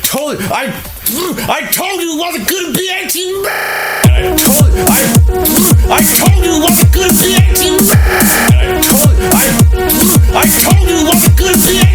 told you it wasn't good to be 18. I told you it wasn't good to be 18. I told you it wasn't good to be 18.